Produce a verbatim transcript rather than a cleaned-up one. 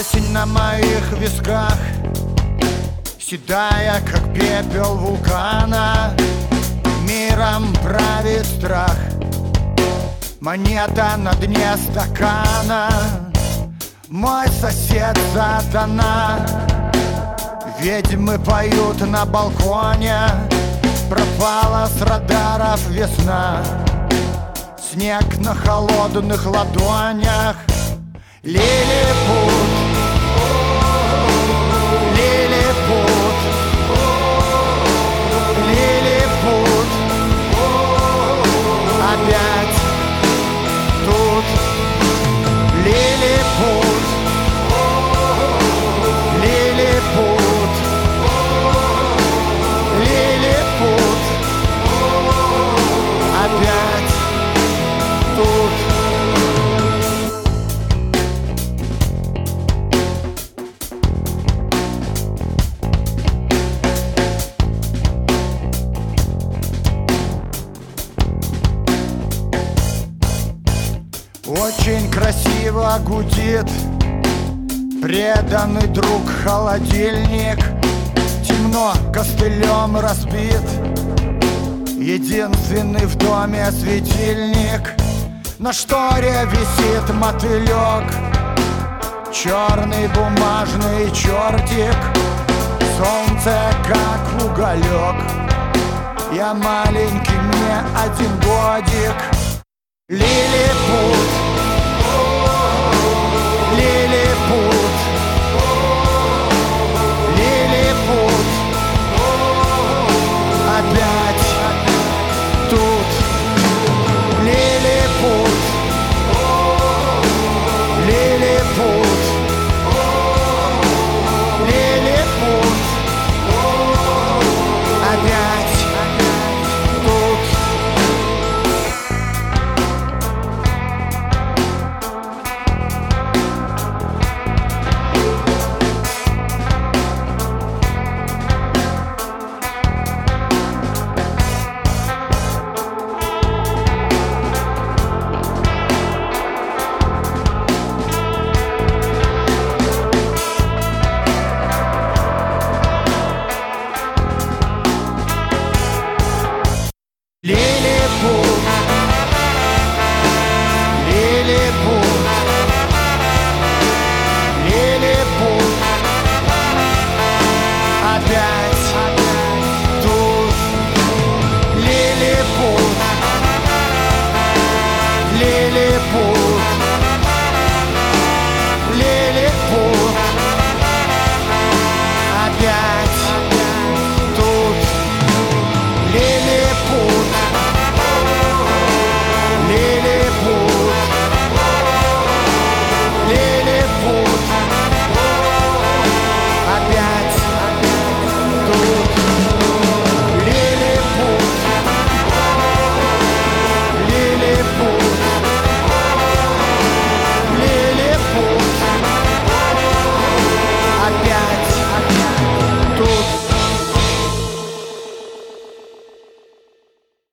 Осень на моих висках, седая, как пепел вулкана. Миром правит страх, монета на дне стакана. Мой сосед сатана, ведьмы поют на балконе. Пропала с радаров весна, снег на холодных ладонях. Лилипут, лилипут, лилипут, опять тут. Лилипут, лилипут, лилипут, опять тут. Очень красиво гудит преданный друг холодильник. Темно, костылем разбит единственный в доме светильник. На шторе висит мотылек, черный бумажный чертик. Солнце как уголек, я маленький, мне один годик. Лилипут,